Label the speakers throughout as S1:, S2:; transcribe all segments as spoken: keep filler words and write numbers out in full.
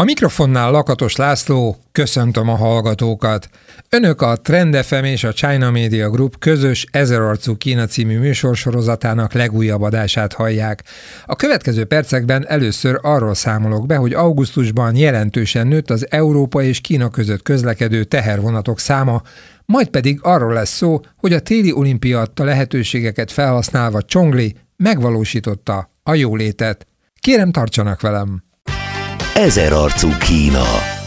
S1: A mikrofonnál Lakatos László, köszöntöm a hallgatókat. Önök a Trend ef em és a China Media Group közös Ezerarcú Kína című műsorsorozatának legújabb adását hallják. A következő percekben először arról számolok be, hogy augusztusban jelentősen nőtt az Európa és Kína között közlekedő tehervonatok száma, majd pedig arról lesz szó, hogy a téli olimpia adta lehetőségeket felhasználva Csongli megvalósította a jólétet. Kérem, tartsanak velem!
S2: Ezerarcú Kína.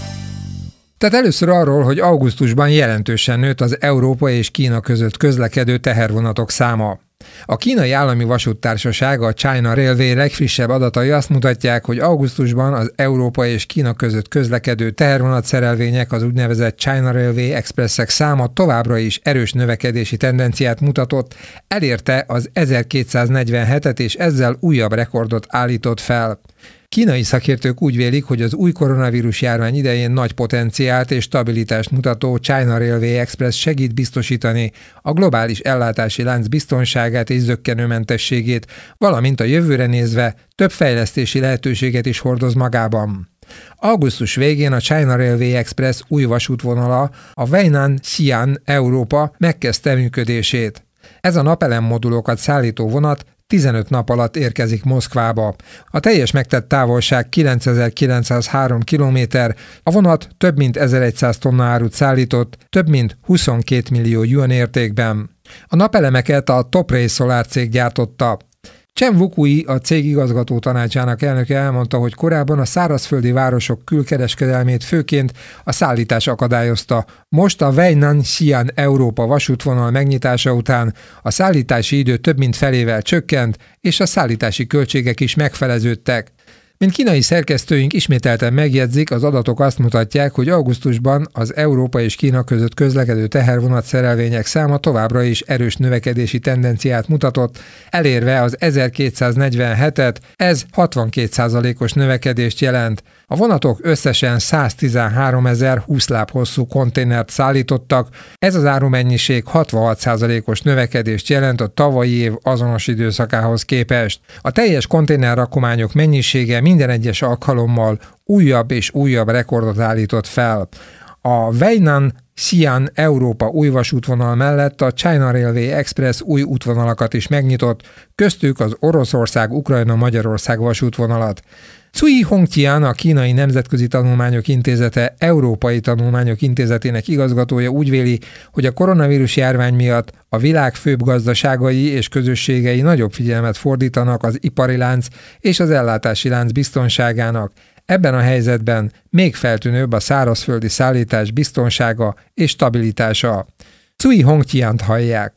S1: Tehát először arról, hogy augusztusban jelentősen nőtt az Európa és Kína között közlekedő tehervonatok száma. A kínai állami vasúttársaság, a China Railway legfrissebb adatai azt mutatják, hogy augusztusban az Európa és Kína között közlekedő tehervonatszerelvények, az úgynevezett China Railway Expressek száma továbbra is erős növekedési tendenciát mutatott, elérte az ezerkétszáznegyvenhetet és ezzel újabb rekordot állított fel. Kínai szakértők úgy vélik, hogy az új koronavírus járvány idején nagy potenciált és stabilitást mutató China Railway Express segít biztosítani a globális ellátási lánc biztonságát és zökkenőmentességét, valamint a jövőre nézve több fejlesztési lehetőséget is hordoz magában. Augusztus végén a China Railway Express új vasútvonala, a Weinan-Xi'an Európa megkezdte működését. Ez a napelemmodulokat szállító vonat tizenöt nap alatt érkezik Moszkvába. A teljes megtett távolság kilencezer-kilencszázhárom kilométer, a vonat több mint ezerszáz tonna árut szállított, több mint huszonkét millió yuan értékben. A napelemeket a Toprey Solar cég gyártotta. Chen Wukui, a cég igazgató tanácsának elnöke elmondta, hogy korábban a szárazföldi városok külkereskedelmét főként a szállítás akadályozta. Most a Weinan-Xi'an Európa vasútvonal megnyitása után a szállítási idő több mint felével csökkent, és a szállítási költségek is megfeleződtek. Mint kínai szerkesztőink ismételten megjegyzik, az adatok azt mutatják, hogy augusztusban az Európa és Kína között közlekedő tehervonat szerelvények száma továbbra is erős növekedési tendenciát mutatott, elérve az ezerkétszáznegyvenhetet, ez hatvankét százalékos növekedést jelent. A vonatok összesen száztizenháromezer húsz láb hosszú konténert szállítottak, ez az árumennyiség hatvanhat százalékos növekedést jelent a tavalyi év azonos időszakához képest. A teljes konténerrakományok mennyisége minden egyes alkalommal újabb és újabb rekordot állított fel. A Weinan-Xi'an Európa új vasútvonal mellett a China Railway Express új útvonalakat is megnyitott, köztük az Oroszország-Ukrajna-Magyarország vasútvonalat. Cui Hongtian, a Kínai Nemzetközi Tanulmányok Intézete Európai Tanulmányok Intézetének igazgatója úgy véli, hogy a koronavírus járvány miatt a világ főbb gazdaságai és közösségei nagyobb figyelmet fordítanak az ipari lánc és az ellátási lánc biztonságának. Ebben a helyzetben még feltűnőbb a szárazföldi szállítás biztonsága és stabilitása. Cui Hongtiant hallják.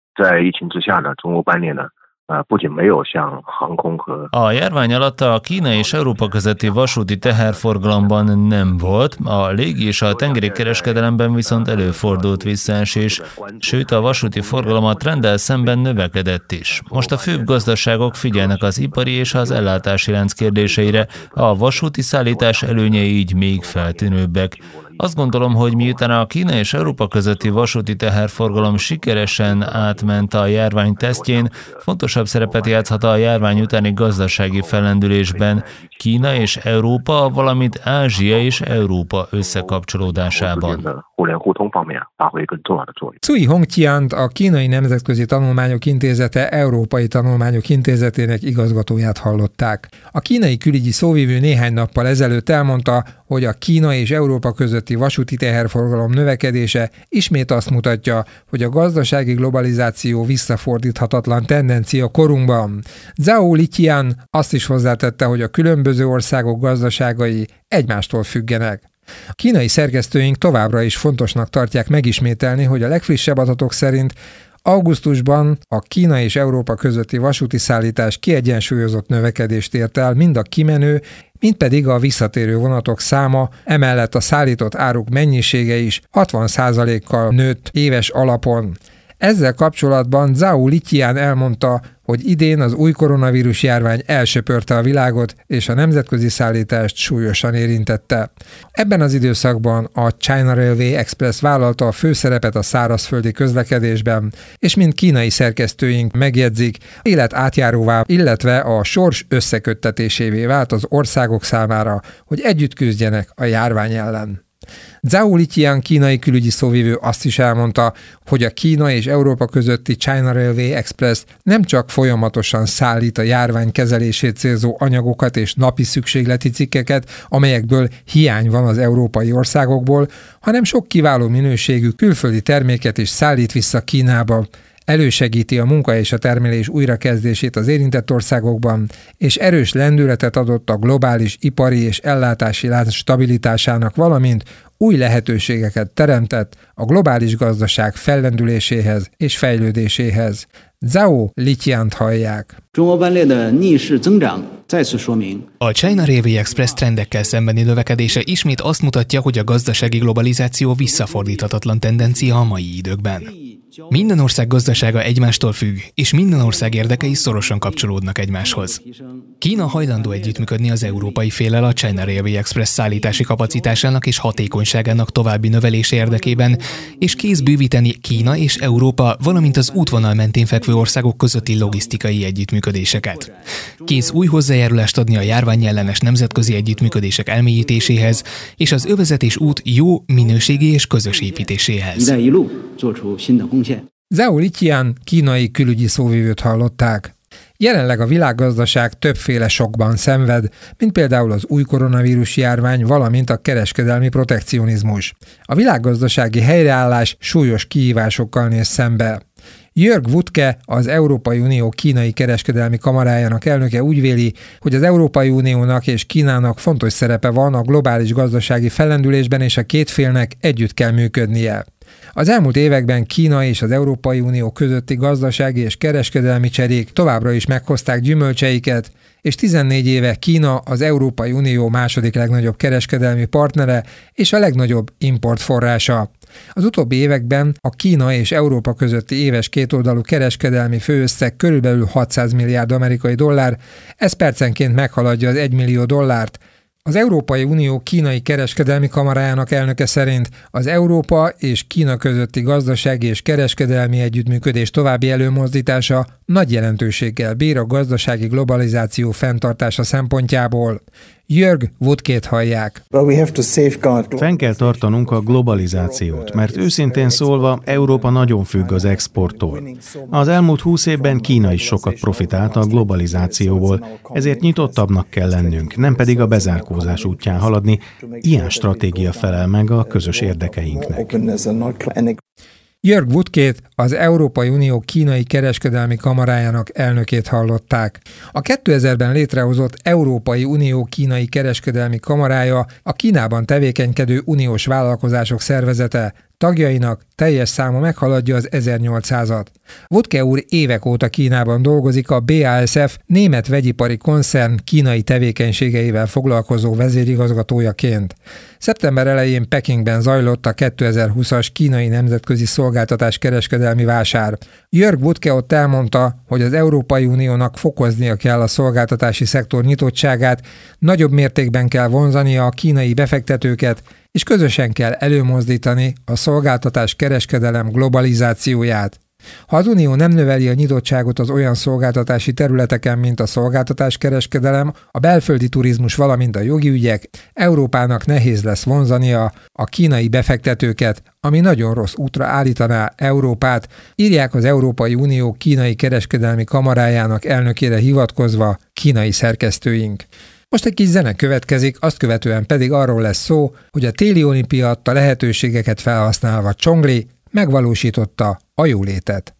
S3: A járvány alatt a Kína és Európa közötti vasúti teherforgalomban nem volt, a légi és a tengeri kereskedelemben viszont előfordult visszaesés, sőt a vasúti forgalom a trenddel szemben növekedett is. Most a főbb gazdaságok figyelnek az ipari és az ellátási lánc kérdéseire, a vasúti szállítás előnyei így még feltűnőbbek. Azt gondolom, hogy miután a Kína és Európa közötti vasúti teherforgalom sikeresen átment a járvány tesztjén, fontosabb szerepet játszhat a járvány utáni gazdasági fellendülésben Kína és Európa, valamint Ázsia és Európa összekapcsolódásában.
S1: Cui Hongtiant, a Kínai Nemzetközi Tanulmányok Intézete Európai Tanulmányok Intézetének igazgatóját hallották. A kínai külügyi szóvivő néhány nappal ezelőtt elmondta, hogy a Kína és Európa közötti vasúti teherforgalom növekedése ismét azt mutatja, hogy a gazdasági globalizáció visszafordíthatatlan tendencia korunkban. Zhao Liqian azt is hozzátette, hogy a különböző országok gazdaságai egymástól függenek. A kínai szerkesztőink továbbra is fontosnak tartják megismételni, hogy a legfrissebb adatok szerint augusztusban a Kína és Európa közötti vasúti szállítás kiegyensúlyozott növekedést ért el, mind a kimenő, mind pedig a visszatérő vonatok száma, emellett a szállított áruk mennyisége is hatvan százalékkal nőtt éves alapon. Ezzel kapcsolatban Zhao Lijian elmondta, hogy idén az új koronavírus járvány elsöpörte a világot, és a nemzetközi szállítást súlyosan érintette. Ebben az időszakban a China Railway Express vállalta a főszerepet a szárazföldi közlekedésben, és mint kínai szerkesztőink megjegyzik, élet átjáróvá, illetve a sors összeköttetésévé vált az országok számára, hogy együtt küzdjenek a járvány ellen. Zhao Lijian kínai külügyi szóvivő azt is elmondta, hogy a Kína és Európa közötti China Railway Express nem csak folyamatosan szállít a járvány kezelését célzó anyagokat és napi szükségleti cikkeket, amelyekből hiány van az európai országokból, hanem sok kiváló minőségű külföldi terméket is szállít vissza Kínába, elősegíti a munka és a termelés újrakezdését az érintett országokban, és erős lendületet adott a globális ipari és ellátási lánc stabilitásának, valamint új lehetőségeket teremtett a globális gazdaság fellendüléséhez és fejlődéséhez. Zhao Lijiant hallják.
S4: A China Railway Express trendekkel szembeni növekedése ismét azt mutatja, hogy a gazdasági globalizáció visszafordíthatatlan tendencia a mai időkben. Minden ország gazdasága egymástól függ, és minden ország érdekei szorosan kapcsolódnak egymáshoz. Kína hajlandó együttműködni az európai féllel a China Railway Express szállítási kapacitásának és hatékonyságának további növelése érdekében, és kész bővíteni Kína és Európa, valamint az útvonal mentén fekvő országok közötti logisztikai együttműködéseket. Kész új hozzájárulást adni a járványellenes nemzetközi együttműködések elmélyítéséhez, és az övezetés út jó, minőségi és közös építéséhez.
S1: Zhao Lijian kínai külügyi szóvivőt hallották. Jelenleg a világgazdaság többféle sokban szenved, mint például az új koronavírus járvány, valamint a kereskedelmi protekcionizmus. A világgazdasági helyreállás súlyos kihívásokkal néz szembe. Jörg Wuttke, az Európai Unió kínai kereskedelmi kamarájának elnöke úgy véli, hogy az Európai Uniónak és Kínának fontos szerepe van a globális gazdasági fellendülésben, és a két félnek együtt kell működnie. Az elmúlt években Kína és az Európai Unió közötti gazdasági és kereskedelmi cserék továbbra is meghozták gyümölcseiket, és tizennégy éve Kína az Európai Unió második legnagyobb kereskedelmi partnere és a legnagyobb importforrása. Az utóbbi években a Kína és Európa közötti éves kétoldalú kereskedelmi főösszeg körülbelül hatszáz milliárd amerikai dollár, ez percenként meghaladja az egy millió dollárt. Az Európai Unió kínai kereskedelmi kamarájának elnöke szerint az Európa és Kína közötti gazdasági és kereskedelmi együttműködés további előmozdítása nagy jelentőséggel bír a gazdasági globalizáció fenntartása szempontjából. Jörg Wuttke-t hallják.
S5: Fenn kell tartanunk a globalizációt, mert őszintén szólva Európa nagyon függ az exporttól. Az elmúlt húsz évben Kína is sokat profitált a globalizációból, ezért nyitottabbnak kell lennünk, nem pedig a bezárkózás útján haladni. Ilyen stratégia felel meg a közös érdekeinknek.
S1: Jörg Wuttke-t, az Európai Unió kínai kereskedelmi kamarájának elnökét hallották. A kétezerben létrehozott Európai Unió kínai kereskedelmi kamarája a Kínában tevékenykedő uniós vállalkozások szervezete, tagjainak teljes száma meghaladja az ezernyolcszázat. Wuttke úr évek óta Kínában dolgozik, a bé á es ef német vegyipari koncern kínai tevékenységeivel foglalkozó vezérigazgatójaként. Szeptember elején Pekingben zajlott a kétezer-húszas kínai nemzetközi szolgáltatás kereskedelmi vásár. Jörg Wuttke ott elmondta, hogy az Európai Uniónak fokoznia kell a szolgáltatási szektor nyitottságát, nagyobb mértékben kell vonzania a kínai befektetőket, és közösen kell előmozdítani a szolgáltatás kereskedelem globalizációját. Ha az Unió nem növeli a nyitottságot az olyan szolgáltatási területeken, mint a szolgáltatáskereskedelem, a belföldi turizmus, valamint a jogi ügyek, Európának nehéz lesz vonzania a kínai befektetőket, ami nagyon rossz útra állítaná Európát, írják az Európai Unió kínai kereskedelmi kamarájának elnökére hivatkozva kínai szerkesztőink. Most egy kis zene következik, azt követően pedig arról lesz szó, hogy a téli olimpia adta lehetőségeket felhasználva Csongli megvalósította a jólétet.